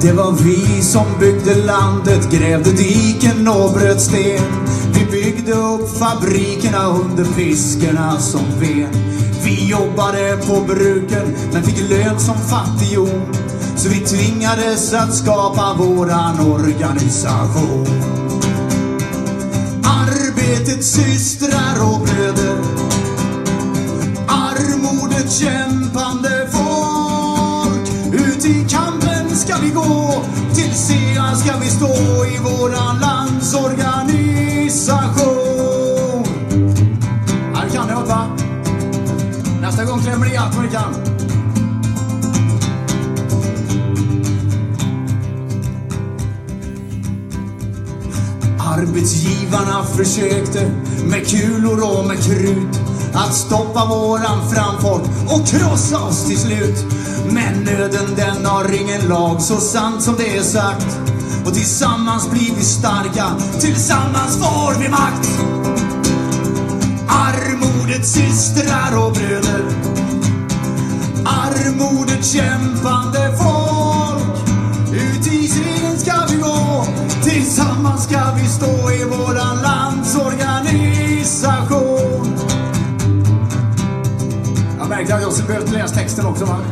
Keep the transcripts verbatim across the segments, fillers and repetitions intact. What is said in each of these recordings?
Det var vi som byggde landet, grävde diken och bröt sten. Vi byggde upp fabrikerna under piskorna som ven. Vi jobbade på bruken men fick lön som fattighjon. Så vi tvingades att skapa våran organisation. Arbetets systrar och bröder, armodet kämpande folk. Ut i kampen ska vi gå, till sedan ska vi stå i våran landsorganisation. Här kan det va? Nästa gång klämmer ni allt vad ni kan. Arbetsgivarna försökte med kulor och med krut att stoppa våran framfart och krossa oss till slut. Men nöden den har ingen lag, så sant som det är sagt. Och tillsammans blir vi starka, tillsammans får vi makt. Armodet systrar och bröder, armodet kämpande folk. Ut i striden ska vi gå, tillsammans ska vi stå i våran landsorganisation. Jag märkte att jag skulle behövt läsa texten också, va?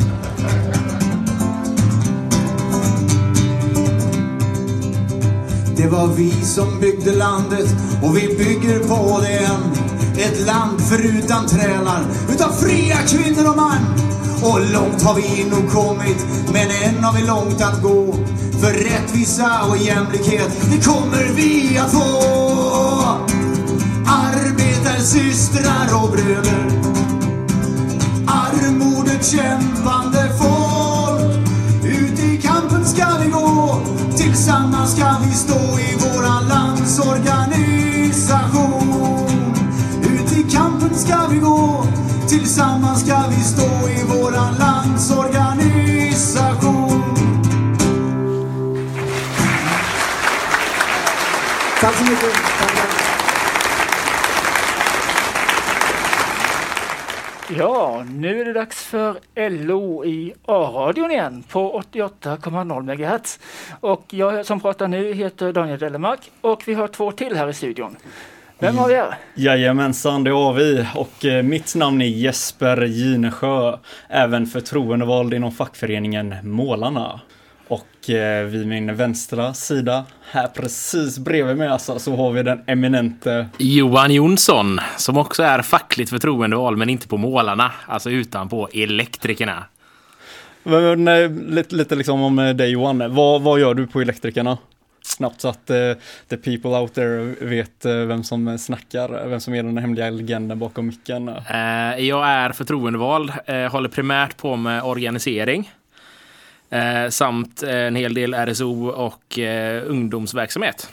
Det var vi som byggde landet och vi bygger på det än. Ett land förutan trälar, utan fria kvinnor och man. Och långt har vi nog kommit, men än har vi långt att gå. För rättvisa och jämlikhet, det kommer vi att få. Arbetarsystrar och bröder, armodet kämpande folk. Ut i kampen ska vi gå, tillsammans ska vi stå i våran landsorganisation. Ut i kampen ska vi gå, tillsammans ska vi stå i våran landsorganisation. Tack så mycket. Ja, nu är det dags för L O i A-radion igen på åttioåtta komma noll megahertz. Och jag som pratar nu heter Daniel Dellemark och vi har två till här i studion. Vem har vi här? Jajamensan, det har vi. Och eh, mitt namn är Jesper Ginesjö, även förtroendevald inom fackföreningen Målarna. Och eh, vid min vänstra sida, här precis bredvid mig alltså, så har vi den eminente Johan Jonsson, som också är fackligt förtroendevald men inte på Målarna, alltså utan på Elektrikerna. Men, nej, lite, lite liksom om dig Johan, vad, vad gör du på Elektrikerna? Snabbt så att uh, the people out there vet uh, vem som snackar, vem som är den hemliga legenden bakom micken. Uh, jag är förtroendevald, uh, håller primärt på med organisering. Eh, samt en hel del R S O och eh, ungdomsverksamhet.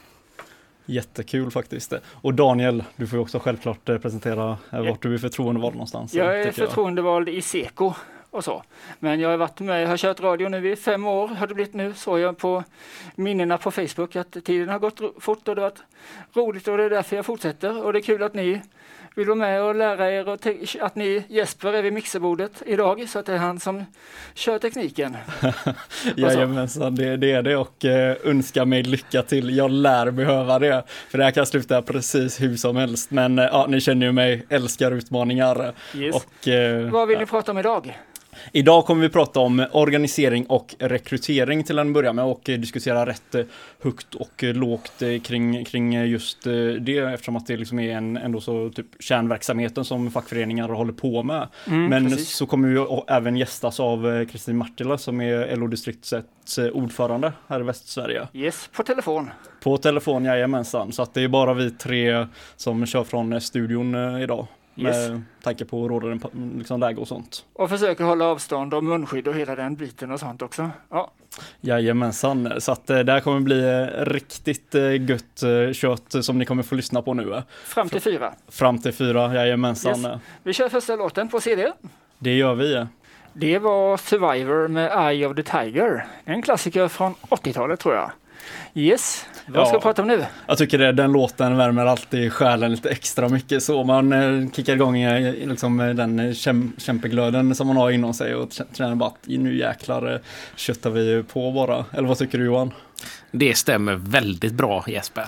Jättekul faktiskt. Och Daniel, du får ju också självklart presentera eh, vart du är förtroendevald någonstans. Jag är förtroendevald i Seko och så. Men jag har varit med, jag har kört radio nu i fem år, har det blivit nu. Så jag på minnena på Facebook att tiden har gått fort och det har varit roligt och det är därför jag fortsätter. Och det är kul att ni vill vara med och lära er och te- att ni, Jesper, är vid mixerbordet idag så att det är han som kör tekniken. Jajamensan, det, det är det och eh, önskar mig lycka till. Jag lär behöva det, för det här kan sluta precis hur som helst. Men eh, ja, ni känner ju mig, älskar utmaningar. Yes. Och, eh, Vad vill ni ja. prata om idag? Idag kommer vi prata om organisering och rekrytering till en början med och diskutera rätt högt och lågt kring, kring just det, eftersom att det liksom är en ändå så typ kärnverksamheten som fackföreningar håller på med. Mm, Men precis. Så kommer vi även gästas av Kristin Martila som är L O-distriktets ordförande här i Västsverige. Yes, på telefon. På telefon, jajamensan. Så att det är bara vi tre som kör från studion idag. Med yes. tanke på råden liksom läge och sånt. Och försöker hålla avstånd och munskydd och hela den biten och sånt också. Ja. Jajamensan, så att det här kommer bli riktigt gött kött som ni kommer få lyssna på nu. Fram till fyra. Fram till fyra, jajamensan. Yes. Vi kör första låten på C D. Det gör vi. Det var Survivor med Eye of the Tiger. En klassiker från åttiotalet tror jag. Yes, vad ska Ja. vi prata om nu? Jag tycker det, den låten värmer alltid själen lite extra mycket så man eh, kickar igång eh, liksom, eh, den käm, kämpeglöden som man har inom sig och känner bara att nu jäklar eh, köttar vi på bara. Eller vad tycker du, Johan? Det stämmer väldigt bra, Jesper.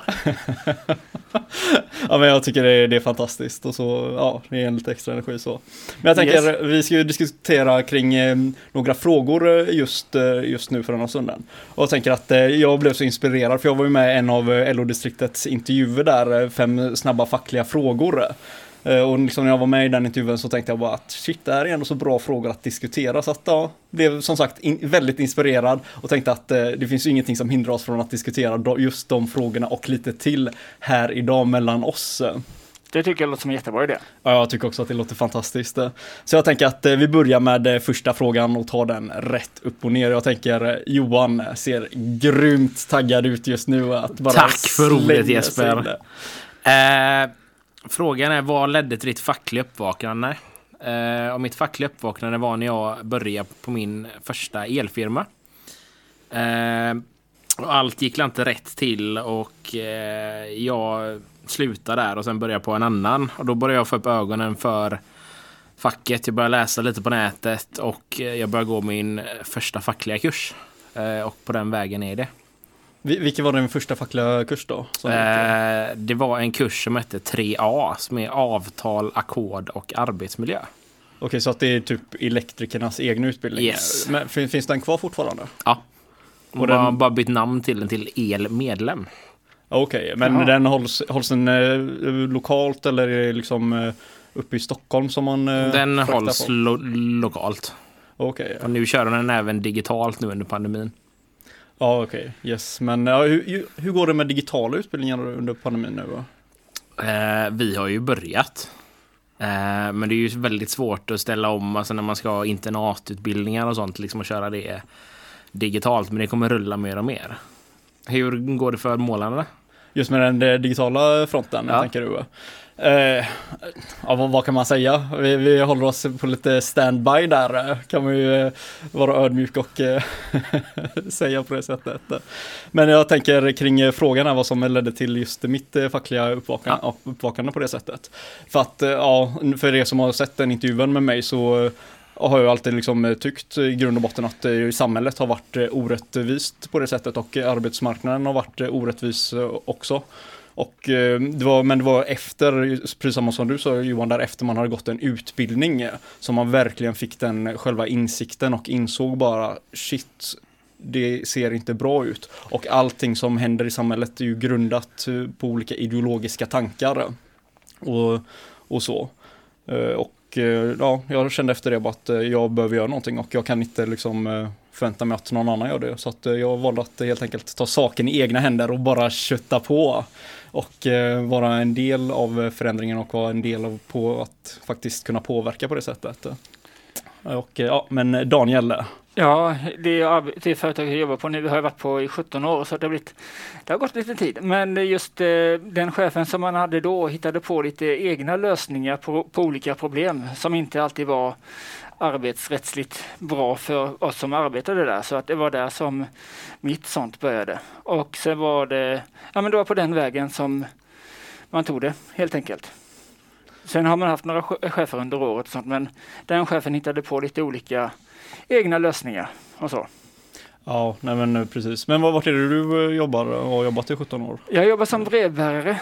Ja, men jag tycker det är, det är fantastiskt och så, ja, det är en lite extra energi så. Men jag tänker, Yes. vi ska ju diskutera kring eh, några frågor eh, just, eh, just nu för den här stunden. Och jag tänker att eh, jag blev så inspirerad för jag var ju med i en av eh, L O-distriktets intervjuer där, eh, fem snabba fackliga frågor. Eh, och liksom när jag var med i den intervjun så tänkte jag bara att shit, det här är ändå så bra frågor att diskutera. Så att ja, blev som sagt in, väldigt inspirerad och tänkte att eh, det finns ju ingenting som hindrar oss från att diskutera då, just de frågorna och lite till här idag mellan oss. Det tycker jag låter som en jättebra idé. Ja, jag tycker också att det låter fantastiskt. Så jag tänker att eh, vi börjar med eh, första frågan och tar den rätt upp och ner. Jag tänker eh, Johan ser grymt taggad ut just nu. Att bara Tack för ordet, slänga Jesper. sig där. Eh, frågan är, vad ledde till ditt fackliga uppvaknande? Eh, och mitt fackliga uppvaknande var när jag började på min första elfirma. Eh, och allt gick inte rätt till och eh, jag slutade där och sen började på en annan. Och då började jag få upp ögonen för facket. Jag började läsa lite på nätet och eh, jag började gå min första fackliga kurs. Eh, och på den vägen är det. Vil- Vilken var din första fackliga kurs då? Som Eh, det var en kurs som hette tre A som är avtal, ackord och arbetsmiljö. Okej, så att det är typ elektrikernas egna utbildning. Yes. Men fin- finns den kvar fortfarande? Ja. Och Och den... den- bara bytt namn till den till elmedlem. Okej, men Jaha. den hålls, hålls den eh, lokalt eller är det liksom eh, uppe i Stockholm som man eh, Den fraktar hålls folk? lo- lokalt. Okej, ja. Och nu kör den även digitalt nu under pandemin. Ja, okej. Yes. Men ja, hur, hur- hur går det med digitala utbildningar under pandemin nu då? Eh, vi har ju börjat. Eh, men det är ju väldigt svårt att ställa om alltså när man ska ha internatutbildningar och sånt liksom att köra det digitalt. Men det kommer rulla mer och mer. Hur går det för målarna? Just med den eh, digitala fronten, Ja. tänker du? Eh, ja, vad, vad kan man säga? Vi, vi håller oss på lite standby där, eh, kan man ju eh, vara ödmjuk och eh, säga på det sättet. Men jag tänker kring eh, frågan här vad som ledde till just mitt eh, fackliga uppvakande, ja. uppvakande på det sättet. För att, eh, ja, för er som har sett den intervjun med mig så eh, har jag alltid liksom tyckt i grund och botten att eh, samhället har varit eh, orättvist på det sättet och eh, arbetsmarknaden har varit eh, orättvis eh, också. Och, eh, det var, men det var efter, precis samma som du sa Johan, där efter man hade gått en utbildning eh, som man verkligen fick den själva insikten och insåg bara shit, det ser inte bra ut. Och allting som händer i samhället är ju grundat eh, på olika ideologiska tankar och, och så. Eh, och ja, jag kände efter det bara att jag behöver göra någonting och jag kan inte liksom förvänta mig att någon annan gör det. Så att jag valde att helt enkelt ta saken i egna händer och bara kötta på och vara en del av förändringen och vara en del av på att faktiskt kunna påverka på det sättet. Och ja, men Daniel. Ja, det, arbe- det företag jag jobbar på nu har jag varit på i sjutton år så det har, blivit, det har gått lite tid. Men just eh, den chefen som man hade då hittade på lite egna lösningar på, på olika problem som inte alltid var arbetsrättsligt bra för oss som arbetade där. Så att det var där som mitt sånt började. Och sen var det, ja men det var på den vägen som man tog det helt enkelt. Sen har man haft några chefer under året och sånt, men den chefen hittade på lite olika egna lösningar och så. Ja, nej men precis. Men vad vart är det du jobbar och har jobbat i sjutton år? Jag jobbar som brevbärare.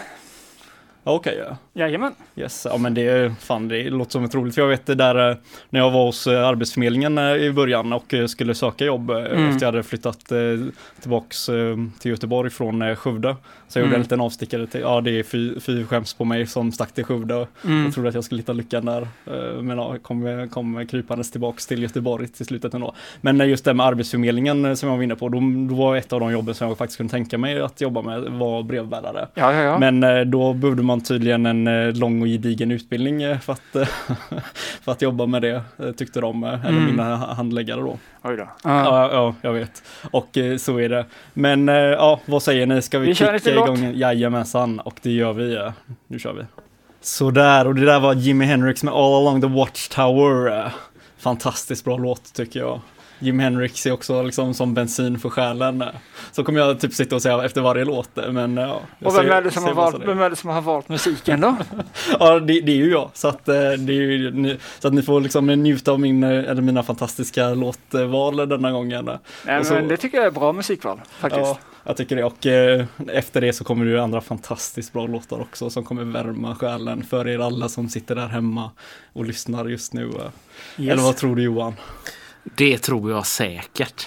Ja, okej, ja. Jajamän. Yes, ja men det är fan, det låter som ett roligt. För jag vet det där eh, när jag var hos eh, Arbetsförmedlingen eh, i början och eh, skulle söka jobb eh, Mm. efter jag hade flyttat eh, tillbaks eh, till Göteborg från eh, Skövde. Så jag gjorde Mm. en liten avstickare till, ja det är fy, fy skäms på mig som stack till Skövde. Mm. Jag trodde att jag skulle hitta lyckan där. Eh, men ja, kom, kom krypandes tillbaks till Göteborg till slutet ändå. Men eh, just det med Arbetsförmedlingen eh, som jag var inne på, då, då var ett av de jobben som jag faktiskt kunde tänka mig att jobba med var brevbärare. Ja, ja, ja. Men eh, då behövde man tydligen en eh, lång och gedigen utbildning eh, för, att, eh, för att jobba med det, eh, tyckte de, eh, eller Mm. mina handläggare då. Oj då. Ja, ja, jag vet. Och eh, så är det. Men eh, ja, vad säger ni? Ska vi, Vi kör kicka lite låt. igång? Jajamensan, och det gör vi. eh. Nu kör vi. Sådär, och det där var Jimi Hendrix med All Along the Watchtower. Eh, Fantastiskt bra låt tycker jag. Jim Hendrix är också liksom som bensin för själen. Så kommer jag typ sitta och säga efter varje låt. Men, ja, och vem är, det som har valt, vem är det som har valt musiken då? Ja, det, det är ju jag. Så att, det är ju, ni, så att ni får liksom njuta av min, eller mina fantastiska låtval denna gången. Nej, så, men det tycker jag är bra musikval, faktiskt. Ja, jag tycker det. Och eh, efter det så kommer det ju andra fantastiskt bra låtar också som kommer värma själen för er alla som sitter där hemma och lyssnar just nu. Yes. Eller vad tror du, Johan? Det tror jag säkert.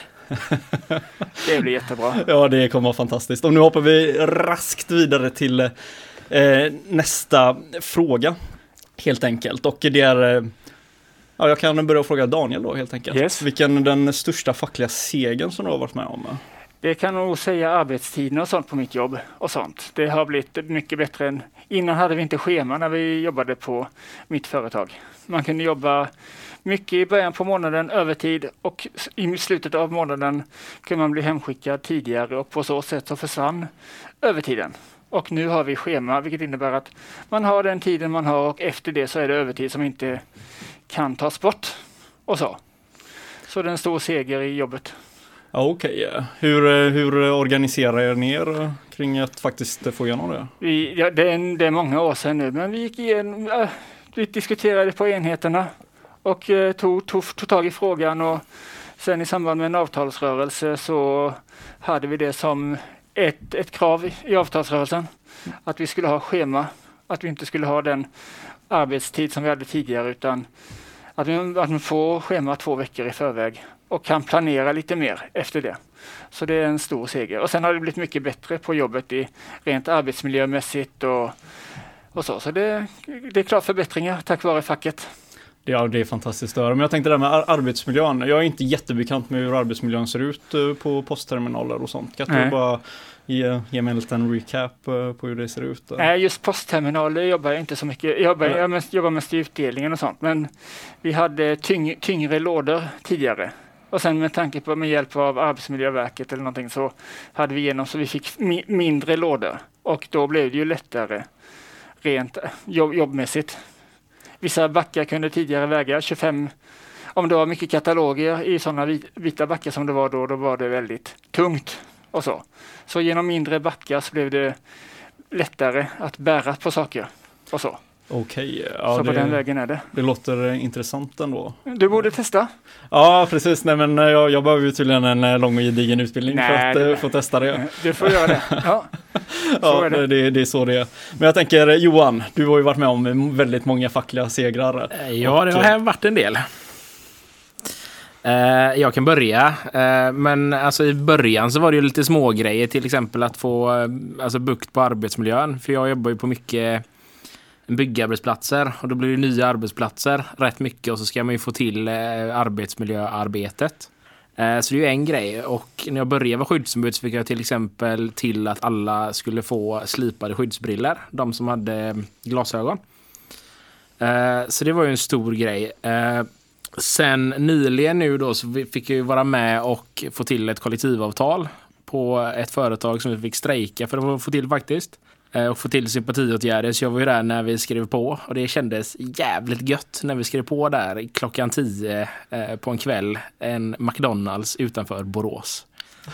Det blir jättebra. Ja, det kommer vara fantastiskt. Och nu hoppar vi raskt vidare till eh, nästa fråga, helt enkelt. Och det är... Eh, ja, jag kan börja fråga Daniel då, helt enkelt. Yes. Vilken är den största fackliga segern som du har varit med om? Det kan nog säga arbetstiden och sånt på mitt jobb och sånt. Det har blivit mycket bättre än... Innan hade vi inte schema när vi jobbade på mitt företag. Man kunde jobba mycket i början på månaden, övertid, och i slutet av månaden kunde man bli hemskickad tidigare, och på så sätt så försvann övertiden. Och nu har vi schema, vilket innebär att man har den tiden man har, och efter det så är det övertid som inte kan tas bort och så. Så det är en stor seger i jobbet. Okej, okay. hur, hur organiserar ni er kring att faktiskt få igenom det? Vi, ja, det, är, det är många år sedan nu, men vi gick igen, äh, vi diskuterade på enheterna och äh, tog, tog, tog tag i frågan, och sen i samband med en avtalsrörelse så hade vi det som ett, ett krav i, i avtalsrörelsen, att vi skulle ha schema, att vi inte skulle ha den arbetstid som vi hade tidigare, utan att, vi, att man får schema två veckor i förväg och kan planera lite mer efter det. Så det är en stor seger. Och sen har det blivit mycket bättre på jobbet i rent arbetsmiljömässigt och, och så. Så det, det är klart förbättringar tack vare facket. Ja, det är fantastiskt att höra. Men jag tänkte där med arbetsmiljön. Jag är inte jättebekant med hur arbetsmiljön ser ut på postterminaler och sånt. Kan du bara ge, ge mig en liten recap på hur det ser ut? Nej, just postterminaler jobbar jag inte så mycket. Jag jobbar, jag mest, jobbar mest i utdelningen och sånt. Men vi hade tyng, tyngre lådor tidigare. Och sen med tanke på med hjälp av Arbetsmiljöverket eller någonting så hade vi igenom så vi fick mi- mindre lådor. Och då blev det ju lättare rent jobb, jobbmässigt. Vissa backar kunde tidigare väga tjugofem, om det var mycket kataloger i sådana vit, vita backar som det var då, då var det väldigt tungt och så. Så genom mindre backar så blev det lättare att bära på saker och så. Okej, ja, så det, på den vägen är det. Det låter intressant ändå. Du borde testa. Ja, precis. Nej, men jag, jag behöver ju tydligen en lång och gedigen utbildning Nej, för att det, få testa det. Du får göra det. Ja, ja är det. Det, det är så det är. Men jag tänker, Johan, du har ju varit med om väldigt många fackliga segrar. Ja, det har varit en del. Jag kan börja, men alltså i början så var det ju lite små grejer, till exempel att få alltså, bukt på arbetsmiljön. För jag jobbar ju på mycket byggarbetsplatser och då blir det nya arbetsplatser rätt mycket, och så ska man ju få till arbetsmiljöarbetet. Så det är ju en grej, och när jag började vara skyddsombud så fick jag till exempel till att alla skulle få slipade skyddsbriller, de som hade glasögon. Så det var ju en stor grej. Sen nyligen nu då så fick jag ju vara med och få till ett kollektivavtal på ett företag som vi fick strejka för att få till faktiskt. Och få till sympatiåtgärder, så jag var ju där när vi skrev på, och det kändes jävligt gött när vi skrev på där klockan tio på en kväll, en McDonalds utanför Borås.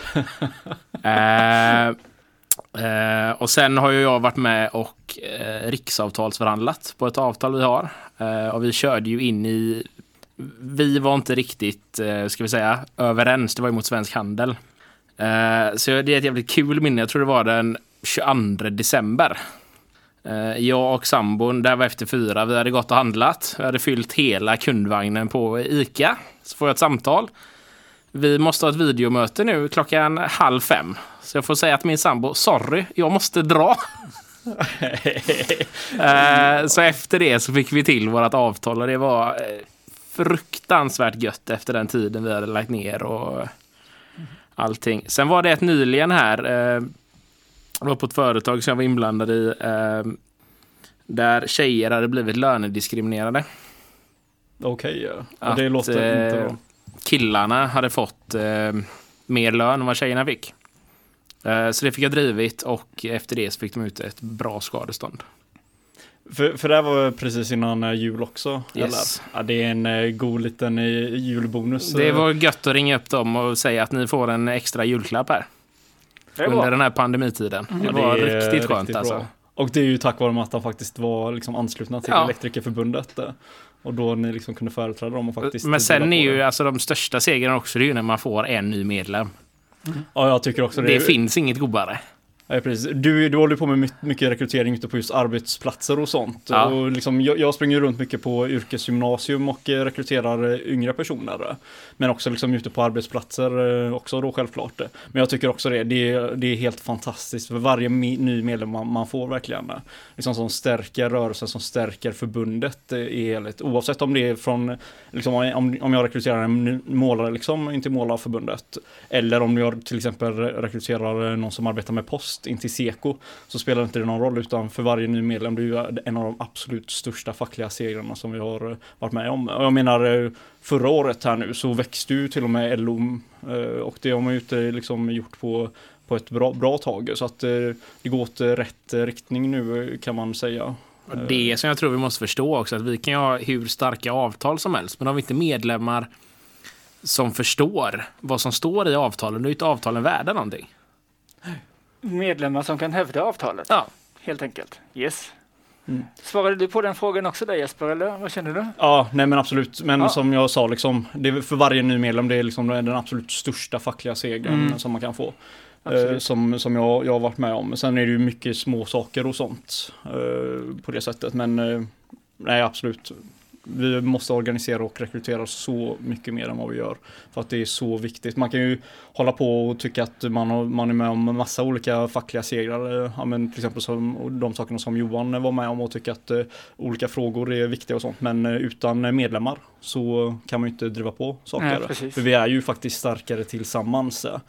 eh, eh, och sen har ju jag varit med och eh, riksavtalsförhandlat på ett avtal vi har, eh, och vi körde ju in i, vi var inte riktigt eh, ska vi säga överens, det var ju mot Svensk Handel. Eh, så det är ett jävligt kul minne, jag tror det var den tjugoandra december. Jag och sambon, där var efter fyra, vi hade gått och handlat. Vi hade fyllt hela kundvagnen på ICA. Så får jag ett samtal. Vi måste ha ett videomöte nu klockan halv fem. Så jag får säga till min sambo, sorry, jag måste dra. Så efter det så fick vi till vårt avtal, och det var fruktansvärt gött efter den tiden vi hade lagt ner och allting. Sen var det ett nyligen här, jag var på ett företag som jag var inblandad i eh, där tjejer hade blivit lönediskriminerade. Okej, okay, ja. Att, det låter inte bra. Killarna hade fått eh, mer lön än vad tjejerna fick. Eh, så det fick jag drivit, och efter det så fick de ut ett bra skadestånd. För, för det var precis innan jul också, Yes. eller? Ja, det är en uh, god liten uh, julbonus. Det var gött att ringa upp dem och säga att ni får en extra julklapp här. Under bra. den här pandemitiden. Ja, Det var det är riktigt skönt riktigt alltså. bra. Och det är ju tack vare att de faktiskt var liksom anslutna till Ja. Elektrikerförbundet. uh, Och då ni liksom kunde företräda dem och faktiskt... Men sen driva är på ju det. alltså de största segrarna också det är ju när man får en ny medlem. Ja, jag tycker också det. Det finns inget godare. Ja, precis. Du, du håller på med my- mycket rekrytering ute på just arbetsplatser och sånt. Ja. Och liksom, jag, jag springer runt mycket på yrkesgymnasium och eh, rekryterar eh, yngre personer. Men också liksom ute på arbetsplatser eh, också då självklart. Men jag tycker också det, det, är, det är helt fantastiskt för varje mi- ny medlem man, man får verkligen. Liksom som stärker rörelsen, som stärker förbundet eh, i helhet. Oavsett om det är från, liksom, om, om jag rekryterar en målare liksom, inte målarförbundet. Eller om jag till exempel rekryterar någon som arbetar med post in till Seko, så spelar inte det någon roll, utan för varje ny medlem, det är ju en av de absolut största fackliga segrarna som vi har varit med om. Och jag menar, förra året här nu så växte ju till och med L O, och det har man ju inte liksom gjort på, på ett bra, bra tag, så att det går åt rätt riktning nu, kan man säga. Och det som jag tror vi måste förstå också, att vi kan ju ha hur starka avtal som helst, men har vi inte medlemmar som förstår vad som står i avtalen, då är inte avtalen värda någonting. Medlemmar som kan hävda avtalet. Ja. Helt enkelt. Yes. Mm. Svarade du på den frågan också där, Jesper, eller vad känner du? Ja, nej men absolut. Men Ja. som jag sa, liksom, det är för varje ny medlem, det är liksom den absolut största fackliga segern Mm. som man kan få. Eh, Absolut. som som jag, jag har varit med om. Sen är det ju mycket små saker och sånt eh, på det sättet. Men eh, nej, absolut. Vi måste organisera och rekrytera så mycket mer än vad vi gör. För att det är så viktigt. Man kan ju hålla på och tycka att man, har, man är med om en massa olika fackliga segrar. Ja, men till exempel som, de sakerna som Johan var med om och tycka att uh, olika frågor är viktiga och sånt. Men uh, utan medlemmar så kan man ju inte driva på saker. Nej, precis. För vi är ju faktiskt starkare tillsammans. Uh,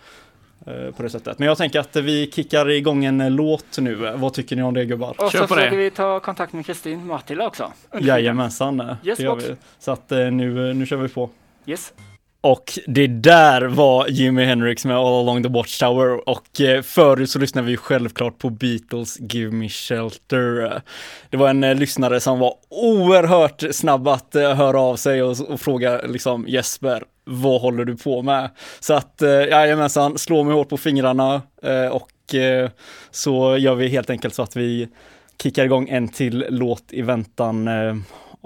på det sättet. Men jag tänker att vi kickar igång en låt nu. Vad tycker ni om det, gubbar? Och Kör så på försöker det. vi ta kontakt med Kristin Martila också. Jajamensan, Yes, det gör box. vi. Så att uh, nu, nu kör vi på. Yes. Och det där var Jimi Hendrix med All Along the Watchtower, och eh, förut så lyssnade vi självklart på Beatles Give Me Shelter. Det var en eh, lyssnare som var oerhört snabb att eh, höra av sig och, och fråga liksom, Jesper, vad håller du på med? Så att, eh, jajamensan, slå mig hårt på fingrarna eh, och eh, så gör vi helt enkelt så att vi kickar igång en till låt i väntan eh,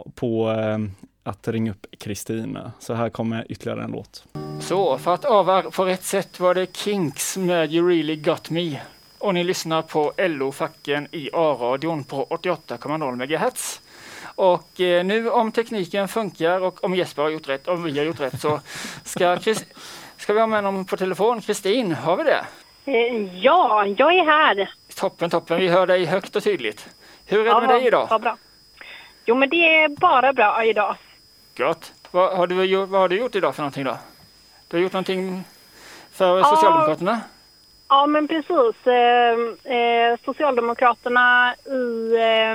på eh, att ringa upp Kristina. Så här kommer ytterligare en låt. Så, för att ava på rätt sätt var det Kinks med You Really Got Me. Och ni lyssnar på L O-facken i A-radion på åttioåtta komma noll megahertz. Och eh, nu om tekniken funkar och om Jesper har gjort rätt, om vi har gjort rätt, så ska, Chris, ska vi ha med någon på telefon. Kristin, har vi det? Eh, Ja, jag är här. Toppen, toppen. Vi hör dig högt och tydligt. Hur är det Ja, med dig idag? Vad bra. Jo, men det är bara bra idag. Gott. Vad har, du, gjort- vad har du gjort idag för någonting då? Du har gjort någonting för Ja. Socialdemokraterna? Ja, men precis. Eh, eh, Socialdemokraterna i,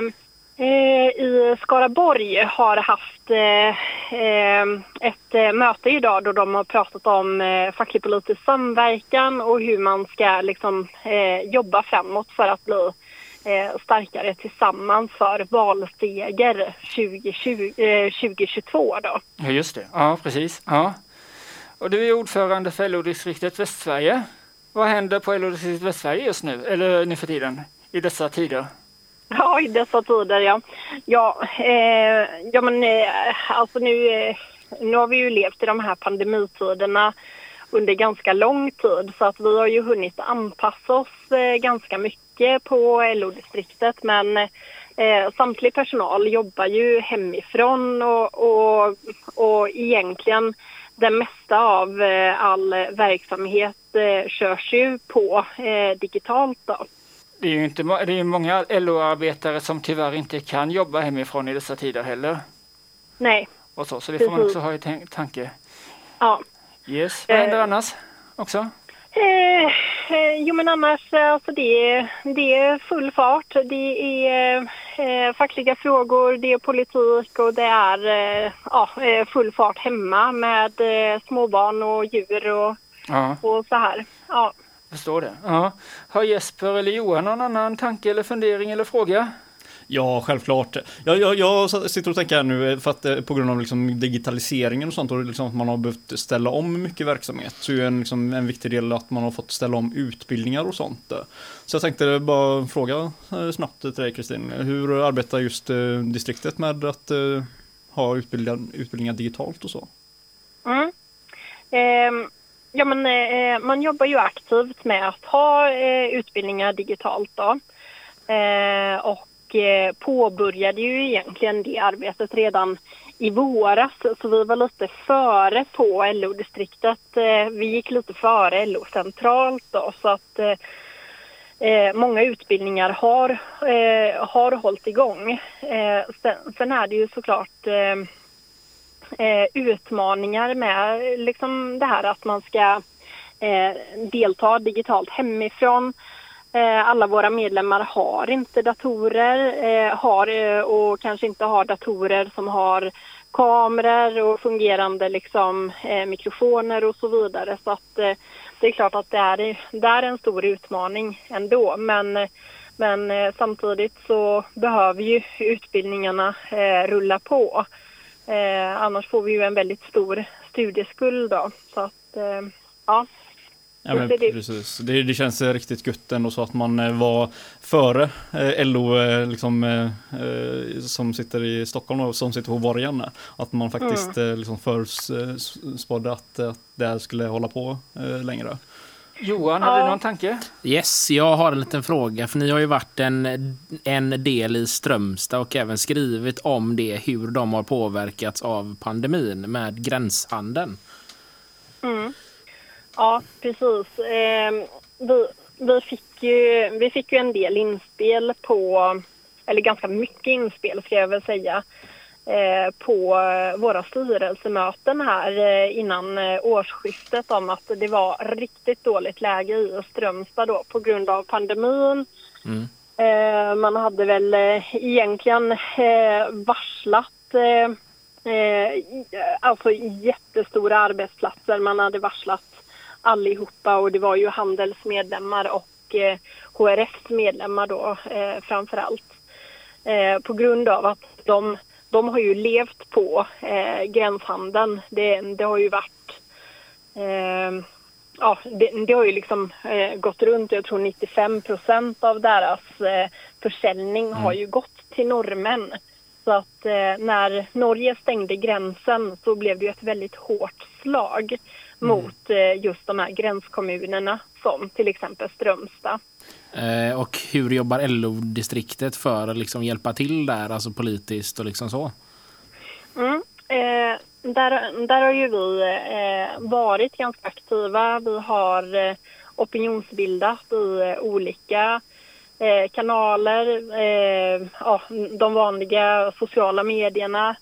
eh, eh, i Skaraborg har haft eh, eh, ett eh, möte idag då de har pratat om eh, facklig politisk samverkan och hur man ska liksom, eh, jobba framåt för att bli eh, starkare tillsammans för valseger tjugo tjugo, eh, tjugo tjugotvå då. Ja, just det. Ja, precis. Ja. Och du är ordförande för L O-distriktet Västsverige. Vad händer på L O-distriktet Västsverige just nu, eller nu för tiden, i dessa tider? Ja, i dessa tider, ja. Ja, eh, ja men eh, alltså nu, eh, nu har vi ju levt i de här pandemitiderna under ganska lång tid, så att vi har ju hunnit anpassa oss eh, ganska mycket på L O-distriktet, men eh, samtlig personal jobbar ju hemifrån och, och, och egentligen det mesta av eh, all verksamhet eh, körs ju på eh, digitalt då. Det är ju inte, må- det är ju många L O-arbetare som tyvärr inte kan jobba hemifrån i dessa tider heller. Nej, Och så, så det får man Precis. också ha i tan- tanke. ja. Yes. Vad händer Eh. annars också? Eh, eh, jo men annars, eh, alltså det, är- det är full fart. Det är eh, fackliga frågor, det är politik och det är eh, ja, eh, full fart hemma med eh, småbarn och djur och, Ja, och så här. Ja. förstår det. Ja. Har Jesper eller Johan någon annan tanke eller fundering eller fråga? Ja, självklart. Jag, jag, jag sitter och tänker här nu, för att på grund av liksom digitaliseringen och sånt, och liksom att man har behövt ställa om mycket verksamhet, så är en, liksom, en viktig del att man har fått ställa om utbildningar och sånt. Så jag tänkte bara fråga snabbt till dig, Kristin. Hur arbetar just distriktet med att uh, ha utbildningar, utbildningar digitalt och så? Mm. Eh, ja, men eh, man jobbar ju aktivt med att ha eh, utbildningar digitalt då. Eh, och påbörjade ju egentligen det arbetet redan i våras, så vi var lite före på L O-distriktet. Vi gick lite före L O centralt då, så att eh, många utbildningar har, eh, har hållit igång. Eh, sen, sen är det ju såklart eh, utmaningar med liksom det här att man ska eh, delta digitalt hemifrån. Alla våra medlemmar har inte datorer har, och kanske inte har datorer som har kameror och fungerande liksom, mikrofoner och så vidare. Så att, det är klart att det är, det är en stor utmaning ändå. Men, men samtidigt så behöver ju utbildningarna eh, rulla på. Eh, annars får vi ju en väldigt stor studieskuld då. Så att, eh, ja. Ja, men precis. Det, det känns riktigt gött ändå, så att man var före eh, L O eh, liksom, eh, som sitter i Stockholm och som sitter på Borgen. Att man faktiskt mm. eh, liksom förutspådde att, att det här skulle hålla på eh, längre. Johan, har du någon tanke? Yes, jag har en liten fråga. För ni har ju varit en, en del i Strömstad och även skrivit om det, hur de har påverkats av pandemin med gränshandeln. Mm. Ja, precis. Eh, vi, vi, fick ju, vi fick ju en del inspel på, eller ganska mycket inspel ska jag väl säga, eh, på våra styrelsemöten här eh, innan eh, årsskiftet om att det var riktigt dåligt läge i Strömstad då på grund av pandemin. Mm. Eh, man hade väl eh, egentligen eh, varslat eh, eh, alltså jättestora arbetsplatser. Man hade varslat allihopa, och det var ju Handels medlemmar och eh, H R Fs medlemmar då eh, framförallt. Eh, på grund av att de, de har ju levt på eh, gränshandeln. Det, det har ju varit eh, ja, det, det har ju liksom eh, gått runt, jag tror nittiofem procent av deras eh, försäljning mm. har ju gått till norrmän. Så att eh, när Norge stängde gränsen så blev det ju ett väldigt hårt slag mm. mot eh, just de här gränskommunerna som till exempel Strömstad. Eh, och hur jobbar L O-distriktet för att liksom hjälpa till där, alltså politiskt och liksom så? Mm, eh, där, där har ju vi eh, varit ganska aktiva. Vi har eh, opinionsbildat i eh, olika Eh, kanaler, eh, ja, de vanliga sociala medierna,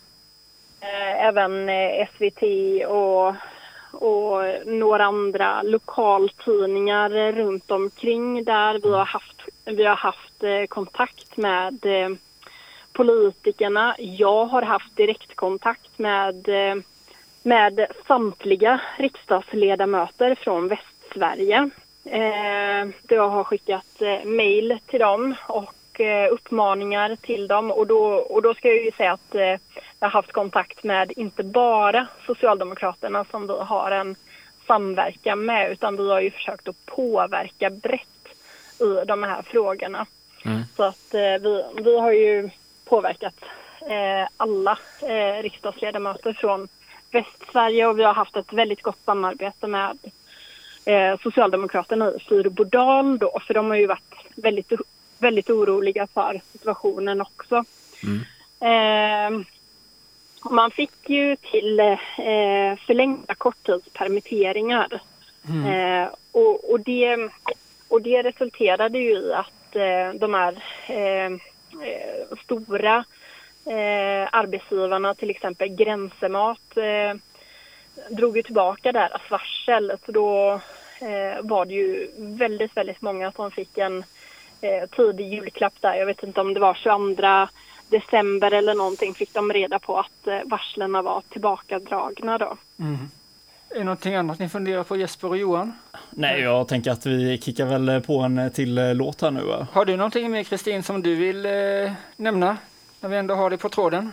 eh, även eh, S V T och, och några andra lokaltidningar runt omkring där. Vi har haft, vi har haft eh, kontakt med eh, politikerna. Jag har haft direktkontakt med, eh, med samtliga riksdagsledamöter från Västsverige. Eh, jag har skickat eh, mejl till dem och eh, uppmaningar till dem, och då, och då ska jag ju säga att eh, jag har haft kontakt med inte bara Socialdemokraterna som vi har en samverkan med, utan vi har ju försökt att påverka brett i de här frågorna. Mm. Så att eh, vi, vi har ju påverkat eh, alla eh, riksdagsledamöter från Västsverige, och vi har haft ett väldigt gott samarbete med Eh, Socialdemokraterna i Fyrbodal då, för de har ju varit väldigt, väldigt oroliga för situationen också. Mm. Eh, man fick ju till eh, förlängda korttidspermitteringar mm. eh, och, och, det, och det resulterade ju i att eh, de här eh, stora eh, arbetsgivarna, till exempel Gränsemat, eh, drog ju tillbaka deras varsel, så då eh, var det ju väldigt, väldigt många som fick en eh, tidig julklapp där. Jag vet inte om det var tjugoandra december eller någonting, fick de reda på att eh, varslen var tillbakadragna då. Mm. Är det någonting annat ni funderar på, Jesper och Johan? Nej, jag tänker att vi kickar väl på en till låt här nu. Va? Har du någonting med Kristin som du vill eh, nämna när vi ändå har det på tråden?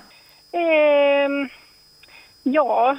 Eh, ja,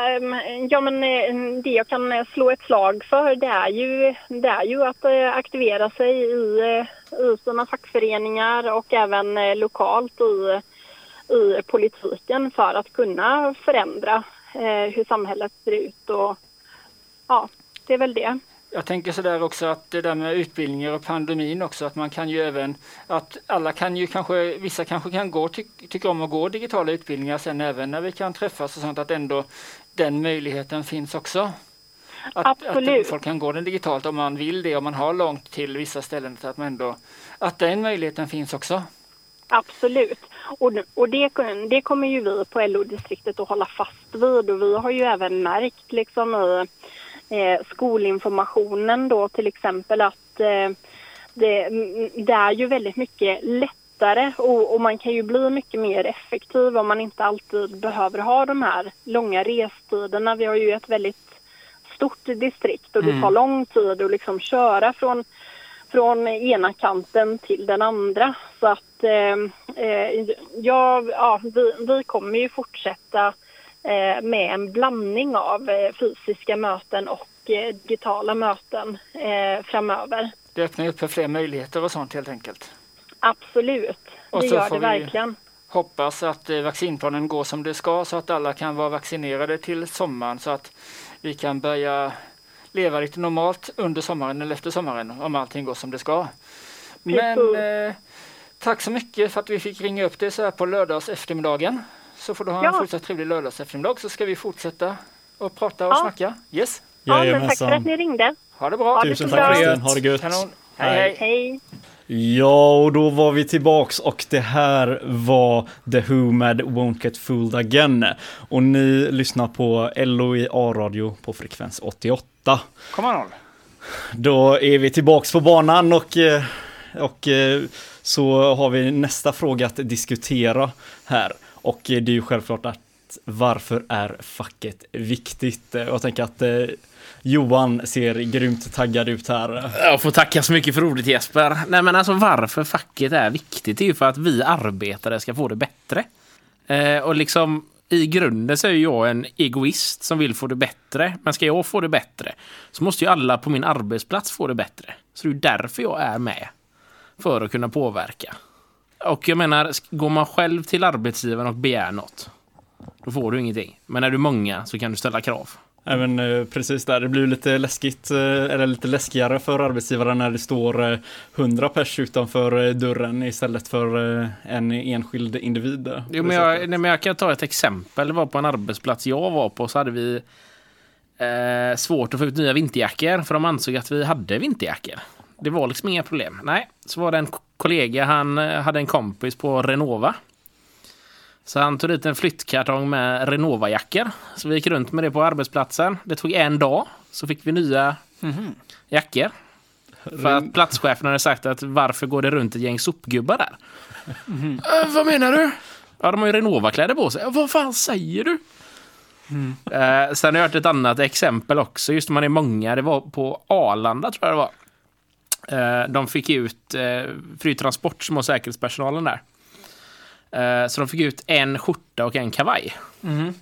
ja, men det jag kan slå ett slag för det är ju, det är ju att aktivera sig i, i sina fackföreningar och även lokalt i, i politiken för att kunna förändra eh, hur samhället ser ut. Och ja, det är väl det. Jag tänker så där också att det där med utbildningar och pandemin också, att man kan ju även, att alla kan ju kanske, vissa kanske kan gå, ty, tycker om att gå digitala utbildningar sen även när vi kan träffas och sånt, att ändå den möjligheten finns också. Att, Absolut. Att folk kan gå den digitalt om man vill det, om man har långt till vissa ställen, att man ändå, att den möjligheten finns också. Absolut. Och, och det, det kommer ju vi på L O-distriktet att hålla fast vid, och vi har ju även märkt liksom i Eh, skolinformationen då till exempel att eh, det, det är ju väldigt mycket lättare och, och man kan ju bli mycket mer effektiv om man inte alltid behöver ha de här långa restiderna. Vi har ju ett väldigt stort distrikt och det tar lång tid att liksom köra från, från ena kanten till den andra. Så att eh, eh, ja, ja, vi, vi kommer ju fortsätta med en blandning av fysiska möten och digitala möten eh, framöver. Det öppnar upp för fler möjligheter och sånt helt enkelt. Absolut, och det så gör får det vi verkligen. Hoppas att eh, vaccinplanen går som det ska så att alla kan vara vaccinerade till sommaren så att vi kan börja leva lite normalt under sommaren eller efter sommaren om allting går som det ska. Men eh, tack så mycket för att vi fick ringa upp det så här på lördags eftermiddagen. Så får du ha ja. en fortsatt trevlig lördags eftermiddag så ska vi fortsätta och prata och ja. snacka. Yes. Ja, men tack för att ni ringde. Ha det bra. Ha Tusen tack Kristin. Ha det gött. Kanon. Hej, hej. Hej. Ja, och då var vi tillbaks och det här var The Who med Won't Get Fooled Again. Och ni lyssnar på L O I A-radio på frekvens åttioåtta. Kom on. Då är vi tillbaks på banan och, och så har vi nästa fråga att diskutera här. Och det är ju självklart att varför är facket viktigt? Jag tänker att eh, Johan ser grymt taggad ut här. Jag får tacka så mycket för ordet Jesper. Nej men alltså varför facket är viktigt är ju för att vi arbetare ska få det bättre. Eh, och liksom i grunden så är jag en egoist som vill få det bättre. Men ska jag få det bättre så måste ju alla på min arbetsplats få det bättre. Så det är därför jag är med. För att kunna påverka. Och jag menar, går man själv till arbetsgivaren och begär något, då får du ingenting. Men är du många så kan du ställa krav. Även eh, precis där, det blir lite läskigt, eh, eller lite läskigare för arbetsgivaren när det står eh, hundra pers utanför eh, dörren istället för eh, en enskild individ. Eh, jo, men jag, nej, men jag kan ta ett exempel. Det var på en arbetsplats jag var på så hade vi eh, svårt att få ut nya vinterjackor för de ansåg att vi hade vinterjackor. Det var liksom inga problem. Nej, så var det en kollega, han hade en kompis på Renova. Så han tog dit en flyttkartong med Renova-jackor. Så vi gick runt med det på arbetsplatsen. Det tog en dag, så fick vi nya mm-hmm. jackor. För att platschefen hade sagt att varför går det runt ett gäng sopgubbar där? Mm-hmm. Äh, vad menar du? Ja, de har ju Renova-kläder på sig. Vad fan säger du? Mm. Eh, sen har jag hört ett annat exempel också. Just när man är många, det var på Arlanda tror jag det var. De fick ut, för det är transport som har säkerhetspersonalen där. Så de fick ut en skjorta och en kavaj. Mm,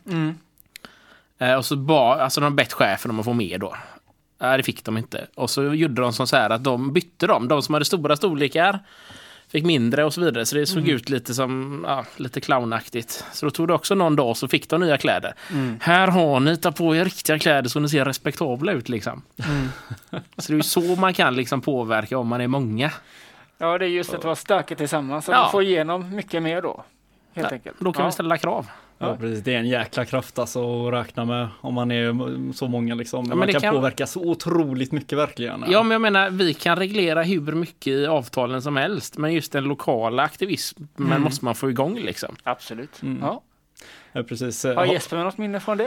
mm. Och så ba, alltså de bett chefen om att få med då. Det fick de inte. Och så gjorde de som så här att de bytte dem. De som hade stora storlekar fick mindre och så vidare. Så det såg mm. ut lite som, ja, lite clownaktigt. Så då tog det också någon dag så fick de nya kläder. Mm. Här har ni, ta på er riktiga kläder så ni ser respektabla ut liksom. Mm. Så det är ju så man kan liksom påverka om man är många. Ja, det är just att vara starka tillsammans. Så ja. Man får igenom mycket mer då. Helt ja, enkelt. Då kan ja. vi ställa krav. Ja, precis. Det är en jäkla kraft alltså att räkna med om man är så många liksom. Ja, man kan, kan påverka så otroligt mycket verkligen. Ja, men jag menar, vi kan reglera hur mycket i avtalen som helst. Men just den lokala aktivismen mm. måste man få igång liksom. Absolut. Mm. Ja. Ja, precis. Har Jesper något minne från det?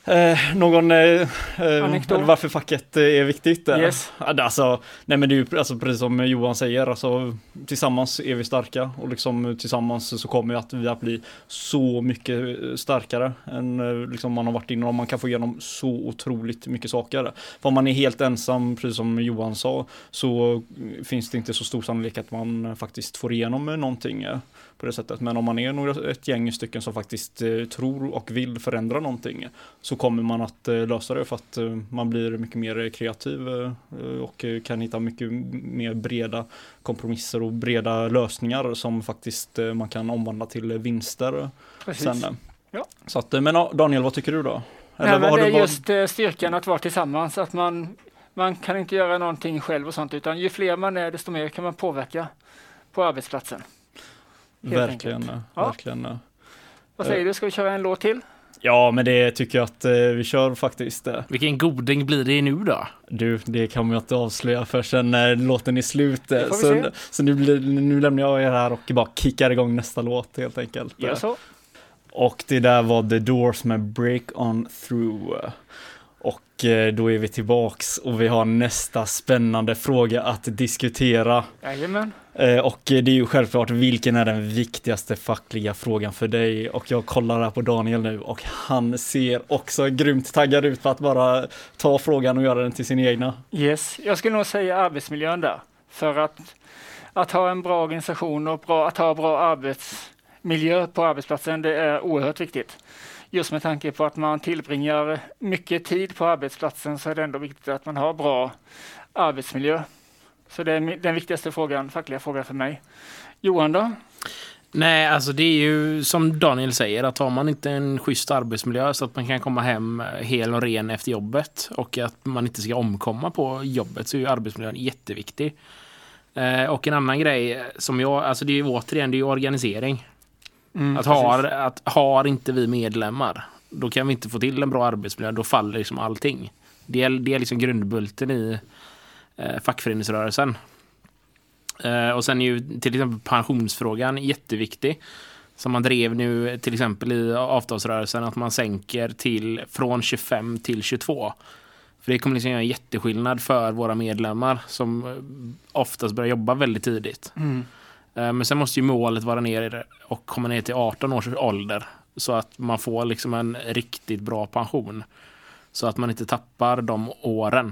Eh, någon eh, Anekdot. varför facket är viktigt. Yes. Alltså, nej men det är ju alltså, precis som Johan säger, alltså, tillsammans är vi starka och liksom, tillsammans så kommer vi att vi att bli så mycket starkare än liksom, man har varit innan, och man kan få igenom så otroligt mycket saker. För om man är helt ensam, precis som Johan sa, så finns det inte så stor sannolikhet att man faktiskt får igenom någonting på det sättet. Men om man är några, ett gäng stycken som faktiskt eh, tror och vill förändra någonting, så kommer man att eh, lösa det, för att eh, man blir mycket mer kreativ eh, och eh, kan hitta mycket mer breda kompromisser och breda lösningar som faktiskt eh, man kan omvandla till vinster. Precis. Sen. Ja. Så att, men Daniel, vad tycker du då? Eller Nej, men vad det har är du just bara... styrkan att vara tillsammans, att man, man kan inte göra någonting själv och sånt, utan ju fler man är, desto mer kan man påverka på arbetsplatsen. Verkligen, ja. verkligen. Vad säger du, ska vi köra en låt till? Ja, men det tycker jag att eh, vi kör faktiskt. Eh. Vilken goding blir det nu då? Du, det kan man inte avslöja för sen när låten är slut. Eh. Så, så, så nu, blir, nu lämnar jag er här och bara kickar igång nästa låt helt enkelt. Ja, så. Och det där var The Doors med Break On Through. Och eh, då är vi tillbaks och vi har nästa spännande fråga att diskutera. Jajamän. Eh, och det är ju självklart, vilken är den viktigaste fackliga frågan för dig? Och jag kollar här på Daniel nu och han ser också grymt taggad ut för att bara ta frågan och göra den till sin egna. Yes, jag skulle nog säga arbetsmiljön där. För att, att ha en bra organisation och bra, att ha bra arbetsmiljö på arbetsplatsen, det är oerhört viktigt. Just med tanke på att man tillbringar mycket tid på arbetsplatsen, så är det ändå viktigt att man har bra arbetsmiljö. Så det är den viktigaste frågan, fackliga frågan för mig. Johan då? Nej, alltså det är ju som Daniel säger, att har man inte en schysst arbetsmiljö så att man kan komma hem hel och ren efter jobbet och att man inte ska omkomma på jobbet, så är ju arbetsmiljön jätteviktig. Eh, och en annan grej som jag, alltså det är ju återigen, det är ju organisering. Mm, att, har, att har inte vi medlemmar, då kan vi inte få till en bra arbetsmiljö, då faller liksom allting. Det är, det är liksom grundbulten i eh, fackföreningsrörelsen. Eh, och sen är ju till exempel pensionsfrågan jätteviktig, som man drev nu till exempel i avtalsrörelsen, att man sänker till från tjugofem till tjugotvå. För det kommer liksom göra en jätteskillnad för våra medlemmar som oftast börjar jobba väldigt tidigt. Mm. Men sen måste ju målet vara ner och komma ner till arton års ålder, så att man får liksom en riktigt bra pension, så att man inte tappar de åren.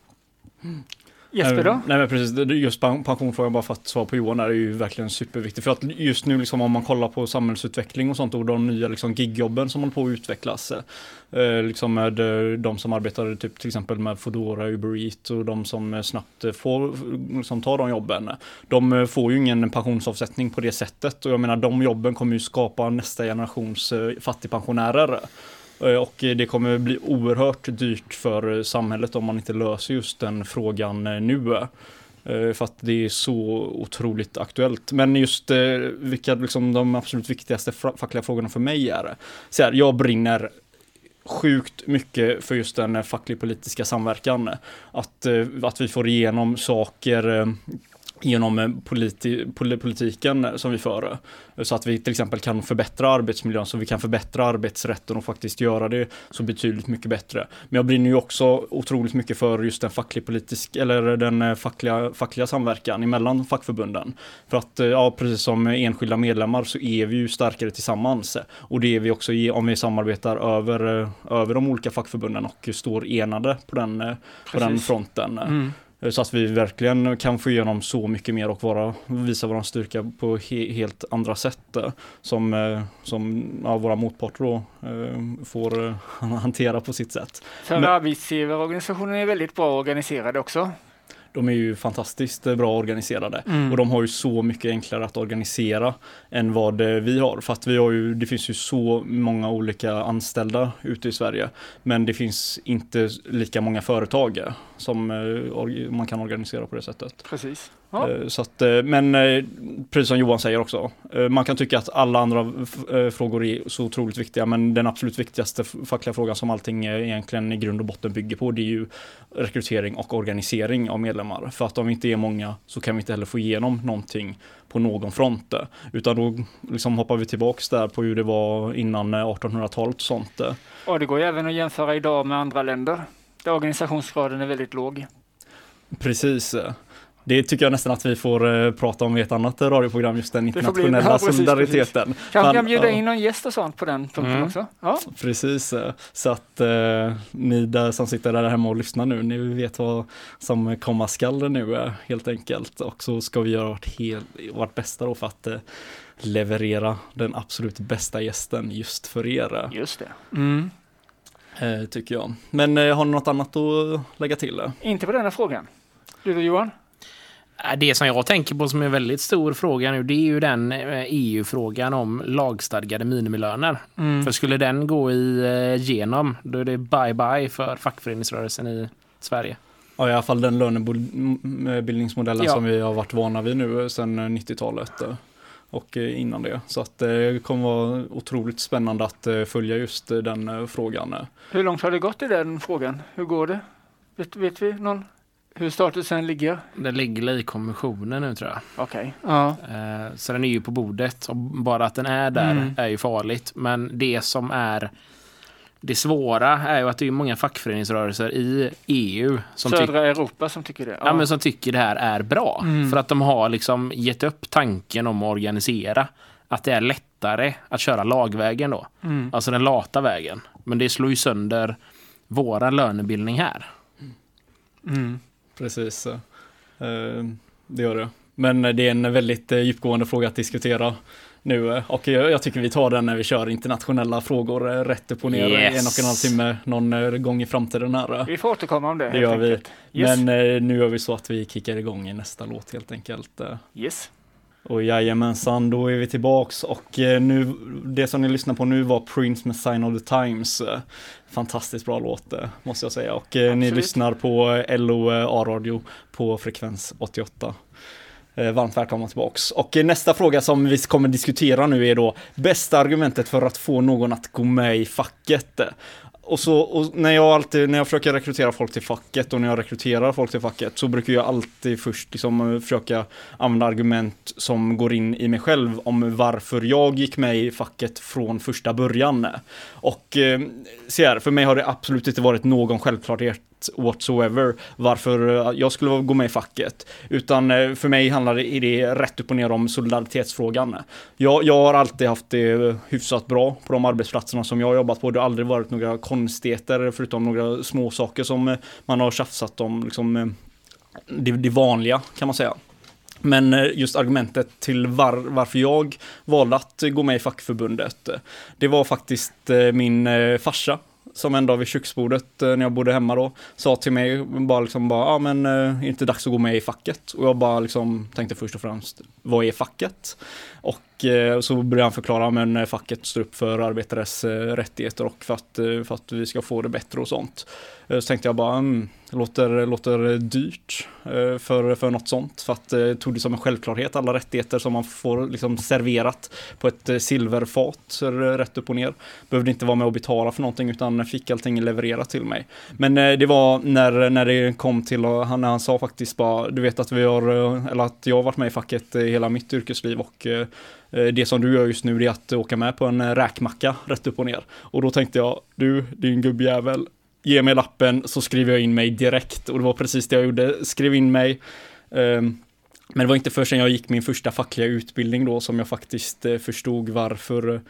Mm. Jesper då? Nej, men precis, just pensionfrågan, bara för att svara på Johan, är ju verkligen superviktigt. För att just nu liksom, om man kollar på samhällsutveckling och sånt, och de nya liksom, gigjobben som håller på att utvecklas, eh, liksom med de som arbetar typ, till exempel med Foodora, Uber Eats, och de som snabbt får liksom, ta de jobben, de får ju ingen pensionsavsättning på det sättet. Och jag menar, de jobben kommer ju skapa nästa generations fattigpensionärer. Och det kommer bli oerhört dyrt för samhället om man inte löser just den frågan nu. För att det är så otroligt aktuellt. Men just vilka liksom de absolut viktigaste fackliga frågorna för mig är. Så här, jag brinner sjukt mycket för just den facklig-politiska samverkan. Att, att vi får igenom saker genom politi- politiken som vi för, så att vi till exempel kan förbättra arbetsmiljön, så vi kan förbättra arbetsrätten och faktiskt göra det så betydligt mycket bättre. Men jag brinner ju också otroligt mycket för just den facklig politisk eller den fackliga, fackliga samverkan emellan fackförbunden. För att ja, precis som enskilda medlemmar så är vi ju starkare tillsammans, och det är vi också om vi samarbetar över, över de olika fackförbunden och står enade på den, på den fronten. Mm. Så att vi verkligen kan få igenom så mycket mer och vara, visa vår styrka på he, helt andra sätt som, som ja, våra motparter då, får hantera på sitt sätt. För Men, arbetsgivarorganisationen är väldigt bra organiserade också. De är ju fantastiskt bra organiserade, mm. och de har ju så mycket enklare att organisera än vad vi har. För att vi har ju, det finns ju så många olika anställda ute i Sverige, men det finns inte lika många företag som man kan organisera på det sättet. Precis. Ja. Så att, men precis som Johan säger också, man kan tycka att alla andra frågor är så otroligt viktiga, men den absolut viktigaste fackliga frågan som allting egentligen i grund och botten bygger på, det är ju rekrytering och organisering av medlemmar. medlemmar. För att om vi inte är många så kan vi inte heller få igenom någonting på någon front. Utan då liksom hoppar vi tillbaks där på hur det var innan artonhundratalet och sånt. Och det går ju även att jämföra idag med andra länder där organisationsgraden är väldigt låg. Precis. Det tycker jag nästan att vi får uh, prata om i ett annat radioprogram, just den internationella bli, ja, precis, solidariteten. Precis. Kan vi bjuda ja. in någon gäst och sånt på den punkten mm. också? Ja. Precis, så att uh, ni där som sitter där hemma och lyssnar nu, ni vet vad som komma skall nu uh, helt enkelt. Och så ska vi göra vårt, hel, vårt bästa då för att uh, leverera den absolut bästa gästen just för er. Just det. Mm. Uh, tycker jag. Men uh, har ni något annat att lägga till? Uh? Inte på denna frågan. Du då, Johan? Det som jag tänker på som är en väldigt stor fråga nu, det är ju den E U-frågan om lagstadgade minimilöner. Mm. För skulle den gå igenom, då är det bye-bye för fackföreningsrörelsen i Sverige. Ja, i alla fall den lönebildningsmodellen ja. som vi har varit vana vid nu sedan nittiotalet och innan det. Så att det kommer vara otroligt spännande att följa just den frågan. Hur långt har det gått i den frågan? Hur går det? Vet, vet vi någon? Hur statusen ligger? Det ligger i kommissionen nu, tror jag. Okej. Okay. Ja. Så den är ju på bordet. Och bara att den är där mm. är ju farligt. Men det som är det svåra är ju att det är många fackföreningsrörelser i E U som Södra ty- Europa som tycker det. Ja. Ja, men som tycker det här är bra. Mm. För att de har liksom gett upp tanken om att organisera. Att det är lättare att köra lagvägen då. Mm. Alltså den lata vägen. Men det slår ju sönder våra lönebildning här. Mm. Precis, det gör det. Men det är en väldigt djupgående fråga att diskutera nu. Och jag tycker vi tar den när vi kör internationella frågor rätt upp och ner yes. en och en halv timme någon gång i framtiden här. Vi får återkomma om det. Det gör vi. Yes. Men nu gör vi så att vi kickar igång i nästa låt helt enkelt. Yes. Och jajamensan, då är vi tillbaks och nu, det som ni lyssnar på nu var Prince med Sign of the Times. Fantastiskt bra låt, måste jag säga. Och Absolut. Ni lyssnar på L O A-radio på frekvens åttioåtta. Varmt välkomna tillbaks. Och nästa fråga som vi kommer diskutera nu är då bästa argumentet för att få någon att gå med i facket. Och så och när jag alltid när jag försöker rekrytera folk till facket och när jag rekryterar folk till facket så brukar jag alltid först liksom försöka använda argument som går in i mig själv om varför jag gick med i facket från första början. Och eh, se här, för mig har det absolut inte varit någon självklarhet whatsoever varför jag skulle gå med i facket, utan för mig handlar det, det rätt upp och ner om solidaritetsfrågan. Jag, jag har alltid haft det hyfsat bra på de arbetsplatserna som jag har jobbat på. Det har aldrig varit några konstigheter förutom några små saker som man har tjafsat om, liksom det, det vanliga kan man säga. Men just argumentet till var, varför jag valde att gå med i fackförbundet, det var faktiskt min farsa som en dag vid köksbordet när jag bodde hemma då sa till mig bara liksom bara, ja men är det inte dags att gå med i facket? Och jag bara liksom tänkte först och främst, vad är facket? Och eh, så började han förklara, men facket står upp för arbetares eh, rättigheter och för att, eh, för att vi ska få det bättre och sånt. Eh, så tänkte jag bara, mm, låter, låter dyrt eh, för, för något sånt. För att eh, tog det som en självklarhet, alla rättigheter som man får liksom serverat på ett eh, silverfat rätt upp och ner. Behövde inte vara med och betala för någonting utan fick allting levererat till mig. Men eh, det var när, när det kom till, han, han sa faktiskt bara, du vet att vi har, eller att jag har varit med i facket eh, hela mitt yrkesliv och eh, det som du gör just nu är att åka med på en räkmacka rätt upp och ner. Och då tänkte jag, du, din gubbjävel, ge mig lappen så skriver jag in mig direkt. Och det var precis det jag gjorde, skrev in mig. Men det var inte förrän jag gick min första fackliga utbildning då som jag faktiskt förstod varför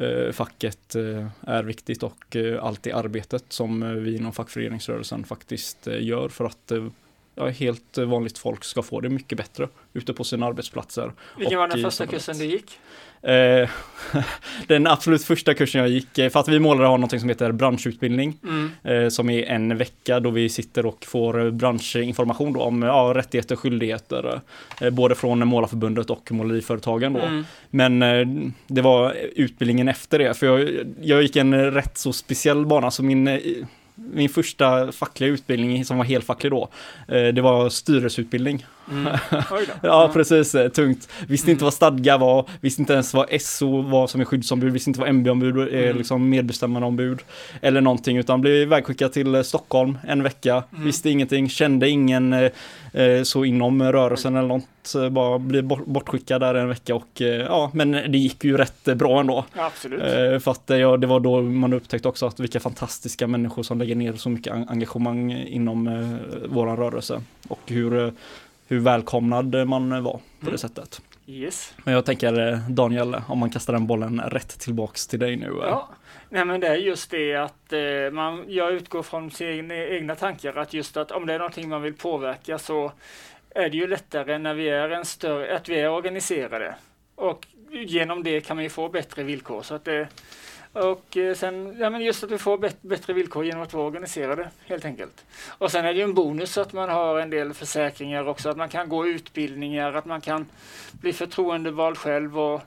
facket är viktigt och allt det arbetet som vi inom fackföreningsrörelsen faktiskt gör för att ja, helt vanligt folk ska få det mycket bättre ute på sina arbetsplatser. Vilken var den första kursen du gick? Eh, den absolut första kursen jag gick, för att vi målare har något som heter branschutbildning mm. eh, som är en vecka då vi sitter och får branschinformation då om ja, rättigheter och skyldigheter eh, både från Målarförbundet och måleriföretagen då. Mm. Men eh, det var utbildningen efter det, för jag, jag gick en rätt så speciell bana, så min min första fackliga utbildning som var helt facklig då, eh, det var styrelseutbildning. Mm. Ja, precis. Tungt. Visste mm. inte vad stadga var, visste inte ens vad S O var som är skyddsombud, visste inte vad M B-ombud är, mm. liksom medbestämmande ombud eller någonting, utan blev vägskickad till Stockholm en vecka, mm. visste ingenting, kände ingen eh, så inom rörelsen eller något, bara blev bort, bortskickad där en vecka och eh, ja, men det gick ju rätt bra ändå. Absolut. Eh, för att ja, det var då man upptäckte också att vilka fantastiska människor som lägger ner så mycket engagemang inom eh, våran rörelse och hur eh, hur välkomnad man var på mm. det sättet. Yes. Men jag tänker, Daniel, om man kastar den bollen rätt tillbaks till dig nu. Ja, nej men det är just det att eh, man, jag utgår från sina egna tankar att just att om det är någonting man vill påverka så är det ju lättare när vi är en större, att vi är organiserade. Och genom det kan man ju få bättre villkor. Så att det, och sen, ja men just att vi får bet- bättre villkor genom att vara organiserade, helt enkelt. Och sen är det ju en bonus att man har en del försäkringar också, att man kan gå utbildningar, att man kan bli förtroendevald själv och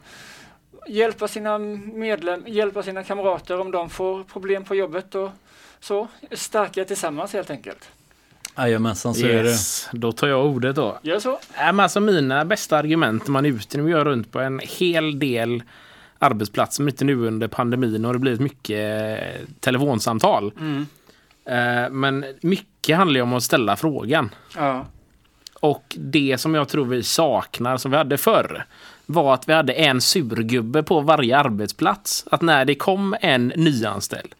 hjälpa sina medlem, hjälpa sina kamrater om de får problem på jobbet och så, starka tillsammans helt enkelt. Jajamensan, så yes, är det. Då tar jag ordet då. Gör så. Äh, men alltså mina bästa argument när man är ute nu gör runt på en hel del arbetsplatser, inte nu under pandemin, och det blivit mycket telefonsamtal. Mm. Eh, men mycket handlar ju om att ställa frågan. Ja. Och det som jag tror vi saknar, som vi hade förr, var att vi hade en surgubbe på varje arbetsplats. Att när det kom en nyanställd: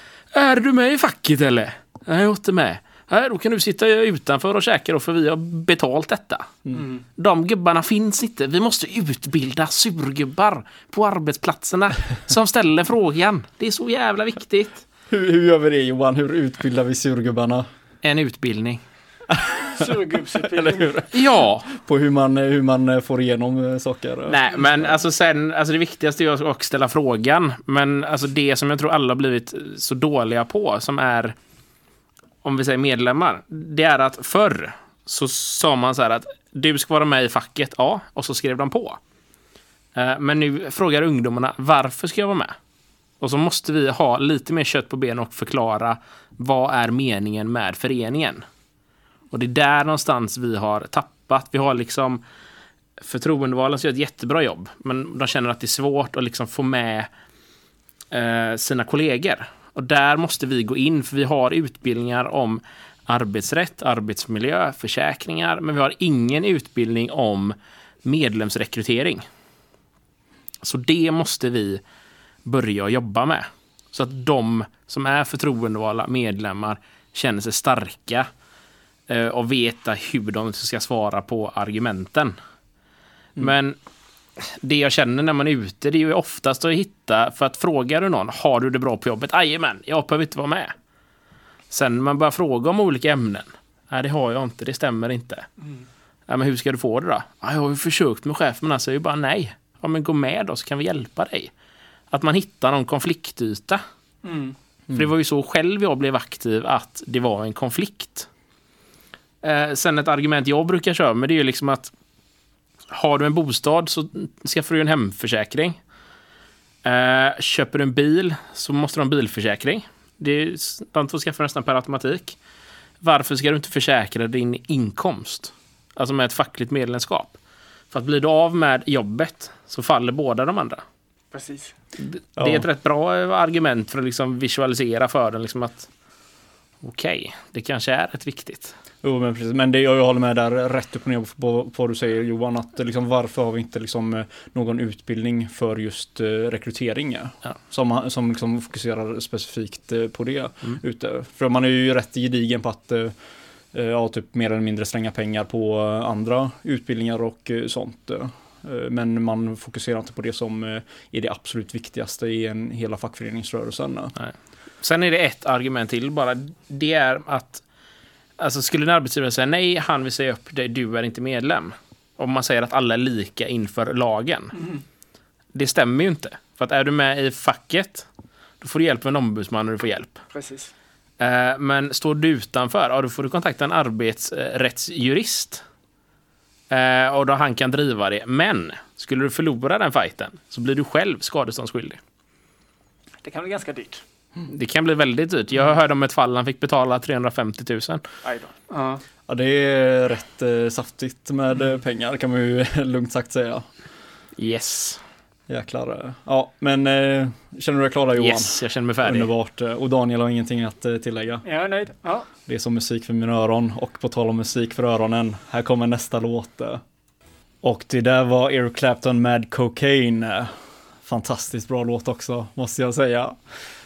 är du med i facket eller? Nej, jag är inte med. Nej, då kan du sitta utanför och käka då, för vi har betalt detta. Mm. De gubbarna finns inte. Vi måste utbilda surgubbar på arbetsplatserna som ställer frågan. Det är så jävla viktigt. Hur, hur gör vi det, Johan? Hur utbildar vi surgubbarna? En utbildning. Surgubbsutbildning. Ja. På hur man, hur man får igenom saker. Nej, men alltså sen, alltså det viktigaste är att ställa frågan. Men alltså det som jag tror alla har blivit så dåliga på, som är, om vi säger medlemmar, det är att förr så sa man så här att du ska vara med i facket, ja, och så skrev de på. Men nu frågar ungdomarna, varför ska jag vara med? Och så måste vi ha lite mer kött på ben och förklara vad är meningen med föreningen. Och det är där någonstans vi har tappat. Vi har liksom förtroendevalen som gör ett jättebra jobb, men de känner att det är svårt att liksom få med eh, sina kollegor. Och där måste vi gå in, för vi har utbildningar om arbetsrätt, arbetsmiljö, försäkringar, men vi har ingen utbildning om medlemsrekrytering. Så det måste vi börja jobba med. Så att de som är förtroendevalda medlemmar känner sig starka eh, och veta hur de ska svara på argumenten. Mm. Men det jag känner när man är ute, det är ju oftast att hitta, för att frågar du någon, har du det bra på jobbet? Jajamän, jag behöver inte vara med. Sen man börjar fråga om olika ämnen. Nej, det har jag inte, det stämmer inte. Mm. Ja, men hur ska du få det då? Ja, jag har ju försökt med chefen, men han säger ju bara nej. Ja, men gå med då så kan vi hjälpa dig. Att man hittar någon konfliktyta. Mm. Mm. För det var ju så själv jag blev aktiv, att det var en konflikt. Eh, sen ett argument jag brukar köra med, det är ju liksom att har du en bostad så skaffar du en hemförsäkring. Eh, köper du en bil så måste du ha en bilförsäkring. Det är, de två skaffar nästan per automatik. Varför ska du inte försäkra din inkomst? Alltså med ett fackligt medlemskap. För att blir du av med jobbet så faller båda de andra. Precis. Det, ja. Det är ett rätt bra argument för att liksom visualisera för den. Liksom att okej, okay, det kanske är rätt viktigt. Jo, men precis. Men det, jag håller med där rätt upp och ner på, på, på vad du säger, Johan, att liksom, varför har vi inte liksom, någon utbildning för just uh, rekrytering ja. som, som liksom fokuserar specifikt uh, på det mm. ute. För man är ju rätt gedigen på att uh, ja, typ mer eller mindre slänga pengar på uh, andra utbildningar och uh, sånt. Uh, men man fokuserar inte på det som uh, är det absolut viktigaste i en hela fackföreningsrörelsen. Uh. Nej. Sen är det ett argument till bara. Det är att alltså skulle en arbetsgivare säga nej, han vill säga upp dig, du är inte medlem. Om man säger att alla är lika inför lagen. Mm. Det stämmer ju inte. För att är du med i facket, då får du hjälp med en ombudsman och du får hjälp. Precis. Eh, men står du utanför, ja, då får du kontakta en arbetsrättsjurist. Eh, och då han kan driva det. Men skulle du förlora den fighten så blir du själv skadeståndsskyldig. Det kan bli ganska dyrt. Det kan bli väldigt dyrt. Jag hörde om ett fall han fick betala trehundrafemtio tusen. Ja. Ja, det är rätt eh, saftigt med eh, pengar kan man ju lugnt sagt säga. Yes. Jäklar. Ja, men eh, känner du dig klar där, Johan? Yes, jag känner mig färdig. Underbart. Och Daniel har ingenting att eh, tillägga. Jag är nöjd. Ja. Det är som musik för mina öron. Och på tal om musik för öronen, här kommer nästa låt. Och det där var Eric Clapton med Cocaine. Fantastiskt bra låt också, måste jag säga.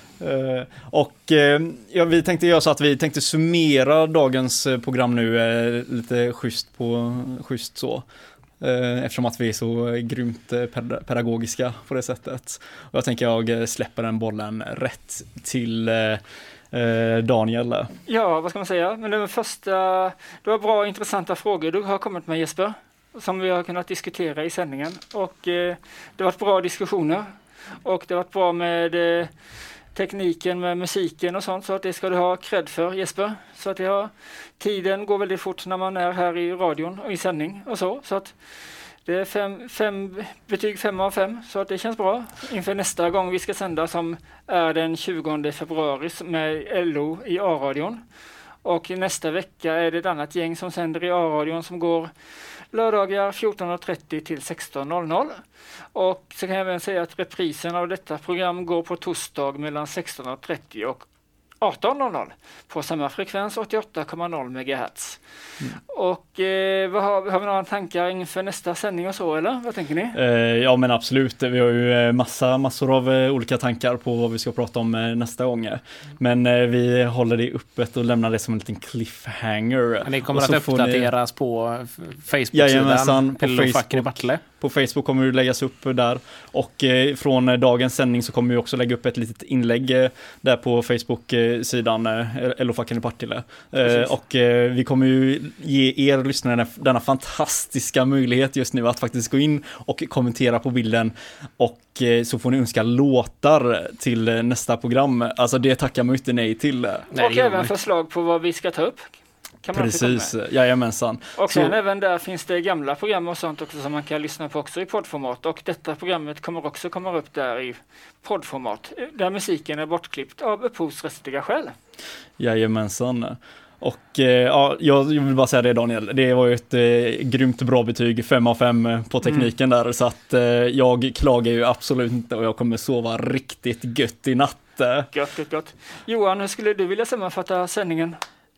Uh, och uh, ja, vi tänkte göra så att vi tänkte summera dagens uh, program nu uh, lite schysst på schysst så. Uh, eftersom att vi är så uh, grymt uh, ped- pedagogiska på det sättet. Och jag tänker jag uh, släpper den bollen rätt till uh, uh, Daniel. Ja, vad ska man säga? Men det var första, det var bra intressanta frågor du har kommit med, Jesper, som vi har kunnat diskutera i sändningen. Och uh, det var bra diskussioner. Och det var bra med uh, tekniken med musiken och sånt, så att det ska du ha cred för, Jesper. Så att det har, tiden går väldigt fort när man är här i radion och i sändning och så. Så att det är fem, fem, betyg fem av fem, så att det känns bra inför nästa gång vi ska sända, som är den tjugonde februari med L O i A-radion. Och nästa vecka är det ett annat gäng som sänder i A-radion som går lördagar fjorton trettio till sexton. Och så kan jag även säga att reprisen av detta program går på torsdag mellan sexton trettio och arton på samma frekvens, åttioåtta komma noll megahertz. Mm. Och eh, vad har, har vi några tankar inför nästa sändning och så, eller? Vad tänker ni? Eh, ja, men absolut. Vi har ju massa, massor av eh, olika tankar på vad vi ska prata om eh, nästa gång. Mm. Men eh, vi håller det öppet och lämnar det som en liten cliffhanger. Men det kommer och att uppdateras ni... på Facebook-sidan på Facebook. På Facebook kommer det läggas upp där. Och eh, från dagens sändning så kommer vi också lägga upp ett litet inlägg eh, där på Facebook-sidan eh, L O-facken i Partille. Eh, och eh, vi kommer ju ge er lyssnare denna fantastiska möjlighet just nu att faktiskt gå in och kommentera på bilden. Och eh, så får ni önska låtar till eh, nästa program. Alltså det tackar man inte nej till. Nej, och även förslag på vad vi ska ta upp. Precis, jajamensan. Och sen så, även där finns det gamla program och sånt också som man kan lyssna på också i poddformat. Och detta programmet kommer också komma upp där i poddformat, där musiken är bortklippt av upphovsrättsliga skäl. Jajamensan. Och eh, ja, jag vill bara säga det, Daniel. Det var ju ett eh, grymt bra betyg, fem av fem på tekniken mm. där. Så att eh, jag klagar ju absolut inte och jag kommer sova riktigt gött i natt. Gött, gött, gött. Johan, hur skulle du vilja sammanfatta sändningen?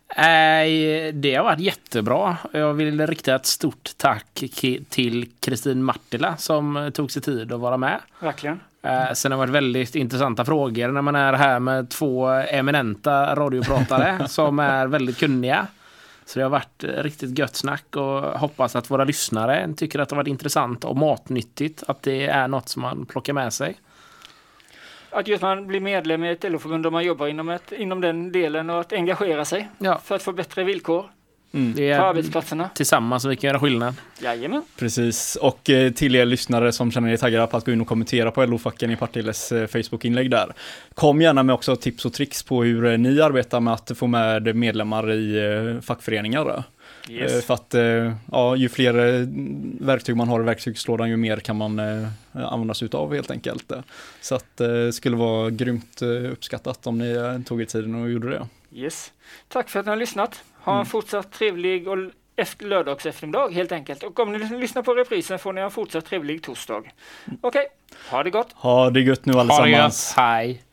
Äh, det har varit jättebra. Jag vill rikta ett stort tack till Kristin Martila som tog sig tid att vara med. Verkligen. Äh, sen har det varit väldigt intressanta frågor när man är här med två eminenta radiopratare som är väldigt kunniga. Så det har varit riktigt gött snack och hoppas att våra lyssnare tycker att det har varit intressant och matnyttigt. Att det är något som man plockar med sig. Att just man blir medlem i ett L O-förbund och man jobbar inom, ett, inom den delen och att engagera sig ja. för att få bättre villkor mm. det är på arbetsplatserna. Tillsammans vi kan göra skillnad. Jajamän. Precis, och eh, till er lyssnare som känner er taggade på att gå in och kommentera på L O-facken i Partilles eh, Facebook-inlägg där. Kom gärna med också tips och tricks på hur eh, ni arbetar med att få med medlemmar i eh, fackföreningar. Yes. För att ja, ju fler verktyg man har i verktygslådan, ju mer kan man eh, använda sig av helt enkelt. Så att det eh, skulle vara grymt eh, uppskattat om ni eh, tog er tiden och gjorde det. Yes. Tack för att ni har lyssnat. Ha en mm. fortsatt trevlig och efter lördags eftermiddag helt enkelt. Och om ni lyssnar på reprisen får ni en fortsatt trevlig torsdag. Okej, okay. Ha det gott. Ha det gott nu allesammans. Ha det gott. Hej.